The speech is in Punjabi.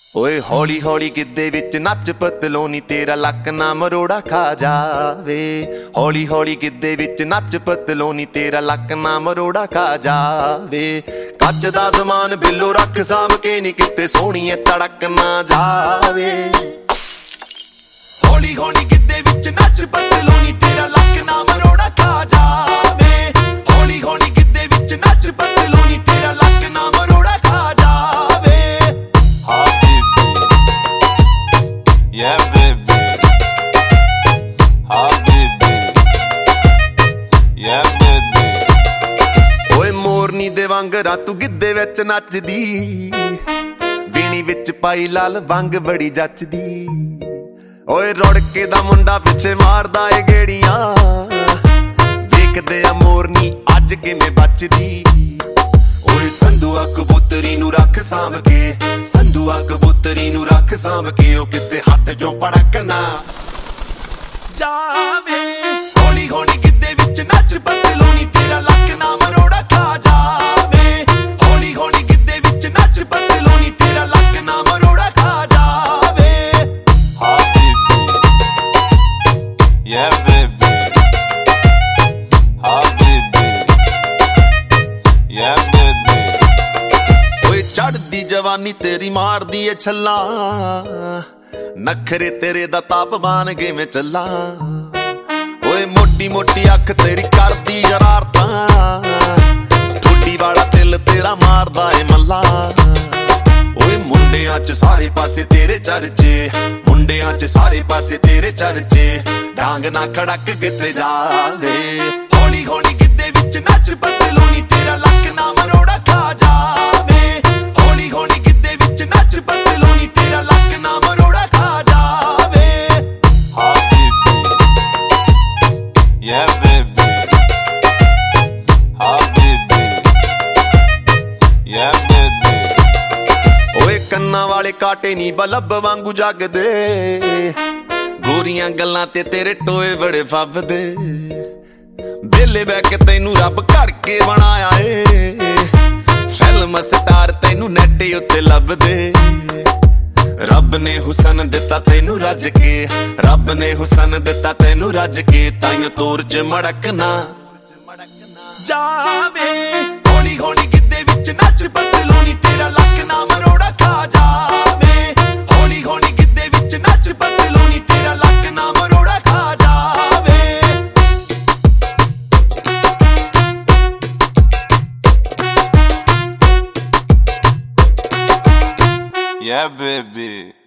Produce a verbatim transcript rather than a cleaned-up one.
ਓਏ ਹੌਲੀ ਹੌਲੀ ਗਿੱਧੇ ਵਿੱਚ ਨੱਚ ਪਤਲੋਨੀ ਤੇਰਾ ਲੱਕ ਨਾ ਮਰੋੜਾ ਖਾ ਜਾਵੇ। ਹੌਲੀ ਹੌਲੀ ਗਿੱਧੇ ਵਿੱਚ ਨੱਚ ਪਤਲੋਨੀ ਤੇਰਾ ਲੱਕ ਨਾ ਮਰੋੜਾ ਖਾ ਜਾਵੇ। ਕੱਚ ਦਾ ਸਮਾਨ ਬਿੱਲੋ ਰੱਖ ਸਾਂਭ ਕੇ ਨੀ ਕਿਤੇ ਸੋਹਣੀਏ ਤੜਕ ਨਾ ਜਾਵੇ। ਹੌਲੀ ਹੌਲੀ ਗਿੱਧੇ ਵਿੱਚ ਨੱਚ ਪਤਲੋਨੀ ਤੇਰਾ ਲੱਕ ਨਾ ਮਰੋੜਾ ਖਾ ਜਾਵੇ। ਹੌਲੀ ਹੌਲੀ ਗਿੱਧੇ ਵਿੱਚ ਨੱਚ ਪਤਲੋਨੀ ਤੇਰਾ ਲੱਕ ਨਾ ਮਰੋੜਾ ਖਾ ਜਾਵੇ। Yeah, baby. Ah, baby. Yeah, baby. ਓਏ ਮੋਰਨੀ ਦੇ ਵਾਂਗਰਾਂ ਤੂੰ ਗਿੱਧੇ ਵਿੱਚ ਨੱਚਦੀ, ਵੀਣੀ ਵਿੱਚ ਪਾਈ ਲਾਲ ਵੰਗ ਬੜੀ ਜੱਚਦੀ। ਓਏ ਰੁੜ ਕੇ ਦਾ ਮੁੰਡਾ ਪਿੱਛੇ ਮਾਰਦਾ ਏ ਗੇੜੀਆਂ, ਵੇਖਦੇ ਆ ਮੋਰਨੀ ਅੱਜ ਕਿਵੇਂ ਬਚਦੀ। ਓਏ ਸੰਧੂਆ ਕਬੂਤਰੀ ਨੂੰ ਰੱਖ ਸਾਂਭ ਕੇ, ਸੰਧੂਆ ਕਬੂਤਰੀ ਨੂੰ ਰੱਖ ਸਾਂਭ ਕੇ, ਉਹ ਕਿਤੇ ਹੱਥ ਚੋਂ ਪੜਕ ਨਾ ਜਾਵੇ। ਹੌਲੀ ਹੌਲੀ ਗਿੱਧੇ ਵਿੱਚ ਨੱਚ ਪਤਲੋਨੀ ਤੇਰਾ ਲੱਕ ਨਾ ਮਰੋੜਾ ਖਾ ਜਾਵੇ। ਹੌਲੀ ਹੌਲੀ ਗਿੱਧੇ ਵਿੱਚ ਨੱਚ ਪਤਲੋਨੀ ਤੇਰਾ ਲੱਕ ਨਾ ਮਰੋੜਾ ਖਾ ਜਾਵੇ। Ah, baby. Yeah, baby. Ah, baby. Yeah, baby. ਓਏ ਚੜਦੀ ਜਵਾਨੀ ਤੇਰੀ ਮਾਰਦੀ ਏ ਛੱਲਾ, ਨਖਰੇ ਤੇਰੇ ਦਾ ਤਾਪਮਾਨ ਕਿਵੇਂ ਚੱਲਾਂ। ਓਏ ਮੋਟੀ ਮੋਟੀ ਅੱਖ ਤੇਰੀ ਕਰਦੀ ਸ਼ਰਾਰਤਾਂ, ਠੋਡੀ ਵਾਲਾ ਦਿਲ ਤੇਰਾ ਮਾਰਦਾ ਏ ਮੱਲਾ। ਓਏ ਮੁੰਡਿਆਂ ਚ ਸਾਰੇ ਪਾਸੇ ਤੇਰੇ ਚਰਚੇ, ਮੁੰਡਿਆਂ ਚ ਸਾਰੇ ਪਾਸੇ ਤੇਰੇ ਚਰਚੇ, ਡਾਂਗ ਨਾ ਖੜਕ ਕਿਤੇ ਜਾਵੇ। ਹੌਲੀ ਹੌਲੀ ਗਿੱਧੇ ਵਿੱਚ ਨੱਚ ਪਤਲੋਨੀ ਤੇਰਾ ਲੱਕ ਨਾ ਮਰੋੜਾ ਖਾ ਜਾਵੇ। ਹੌਲੀ ਹੌਲੀ ਗਿੱਧੇ ਵਿੱਚ ਨੱਚ ਪਤਲੋਨੀ ਤੇਰਾ ਲੱਕ ਨਾ ਮਰੋੜਾ ਖਾ ਜਾਵੇ। Ah, baby. Yeah, baby. Ah, baby. Yeah, baby. ਓਏ ਕੰਨਾਂ ਵਾਲੇ ਕਾਟੇ ਨੀ ਬਲਬ ਵਾਂਗੂ ਜਗਦੇ, ਗੋਰੀਆਂ ਗੱਲਾਂ ਤੇ ਤੇਰੇ ਟੋਏ ਬੜੇ ਫੱਬਦੇ। ਵੇਲੇ ਬਹਿ ਕੇ ਤੈਨੂੰ ਰੱਬ ਘੜ ਕੇ ਬਣਾਇਆ ਏ, ਫਿਲਮ ਸਟਾਰ ਤੈਨੂੰ ਨੈਟ ਉੱਤੇ ਲੱਭਦੇ। ਰੱਬ ਨੇ ਹੁਸਨ ਦਿੱਤਾ ਤੈਨੂੰ ਰੱਜ ਕੇ, ਰੱਬ ਨੇ ਹੁਸਨ ਦਿੱਤਾ ਤੈਨੂੰ ਰੱਜ ਕੇ, ਤਾਈਂ ਤੋਰ ਚ ਮੜਕ ਨਾ ਜਾਵੇ। ਹੌਲੀ ਹੌਲੀ ਗਿੱਧੇ ਵਿੱਚ ਨੱਚ ਪਤਲੋਨੀ ਤੇਰਾ ਲੱਕ ਨਾ ਮਰੋੜਾ ਖਾ ਜਾਵੇ। ਹੌਲੀ ਹੌਲੀ ਗਿੱਧੇ ਵਿੱਚ ਨੱਚ ਪਤਲੋਨੀ ਤੇਰਾ ਲੱਕ ਨਾ ਮਰੋੜਾ ਖਾ ਜਾਵੇ। Yeah, baby.